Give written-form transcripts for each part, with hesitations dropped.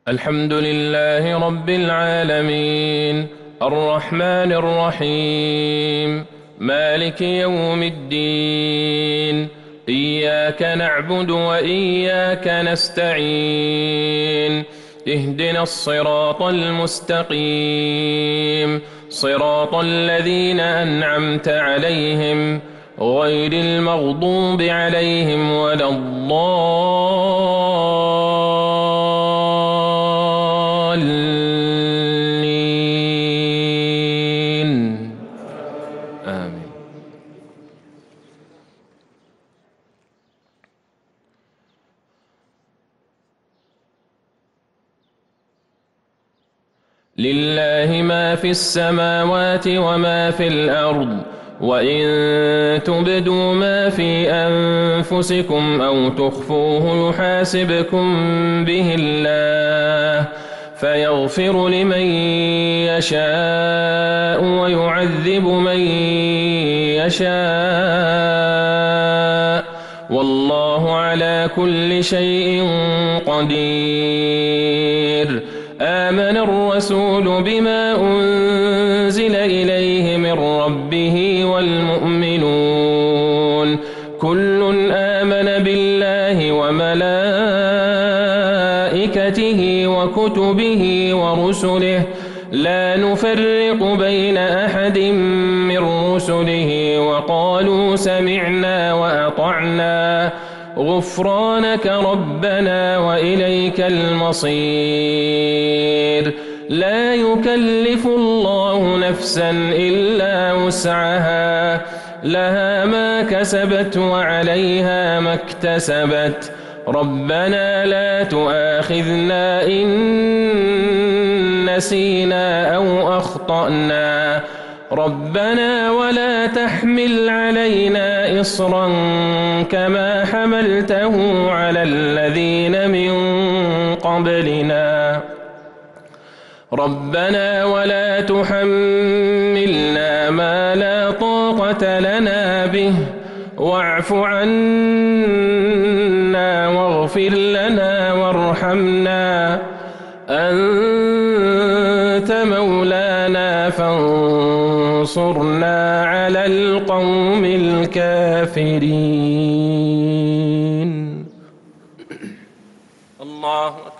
الحمد لله رب العالمين الرحمن الرحيم مالك يوم الدين إياك نعبد وإياك نستعين اهدنا الصراط المستقيم صراط الذين أنعمت عليهم غير المغضوب عليهم ولا الضالين آمين. لله ما في السماوات وما في الأرض وإن تبدوا ما في أنفسكم أو تخفوه يحاسبكم به الله فيغفر لمن يشاء ويعذب من يشاء والله على كل شيء قدير. آمن الرسول بما أنزل إليه من ربه والمؤمنون كل آمن بالله وملائكته وكتبه ورسله لا نفرق بين أحد من رسله وقالوا سمعنا وأطعنا غفرانك ربنا وإليك المصير. لا يكلف الله نفسا إلا وسعها لها ما كسبت وعليها ما اكتسبت ربنا لا تؤاخذنا إن نسينا أو أخطأنا ربنا ولا تحمل علينا إصرا كما حملته على الذين من قبلنا ربنا ولا تحملنا ما لا طاقة لنا به واعف عنا واغفر لنا وارحمنا أنت مولانا فانصرنا على القوم الكافرين. الله أكبر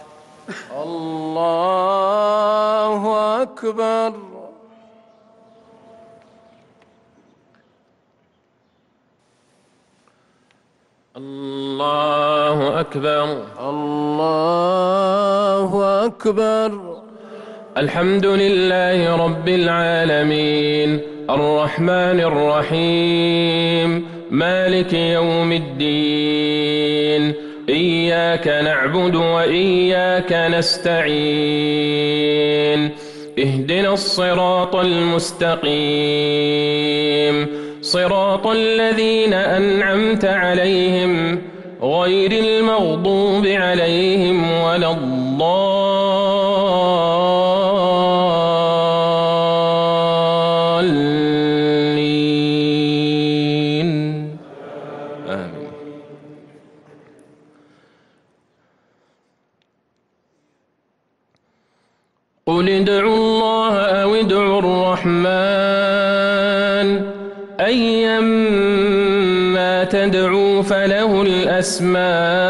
الله أكبر. الله أكبر. الله أكبر. الحمد لله رب العالمين الرحمن الرحيم مالك يوم الدين إياك نعبد وإياك نستعين اهدنا الصراط المستقيم صراط الذين أنعمت عليهم غير المغضوب عليهم ولا الضالين آمين. قل ادعوا الله أو ادعوا الرحمن أيما تدعوا فله الأسماء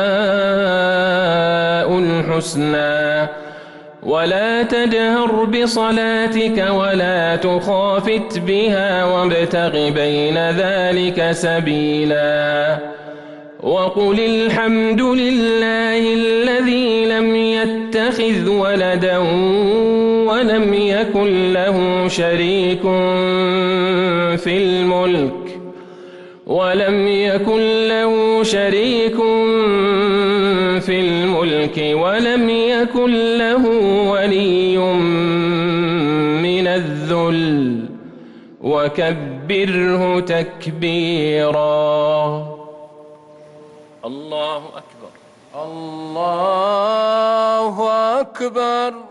الحسنى ولا تجهر بصلاتك ولا تخافت بها وابتغ بين ذلك سبيلا وقل الحمد لله الذي لم يتخذ ولدا ولم يكن له شريك في الملك ولم يكن له ولي من الذل وكبره تكبيرا. الله أكبر. الله أكبر.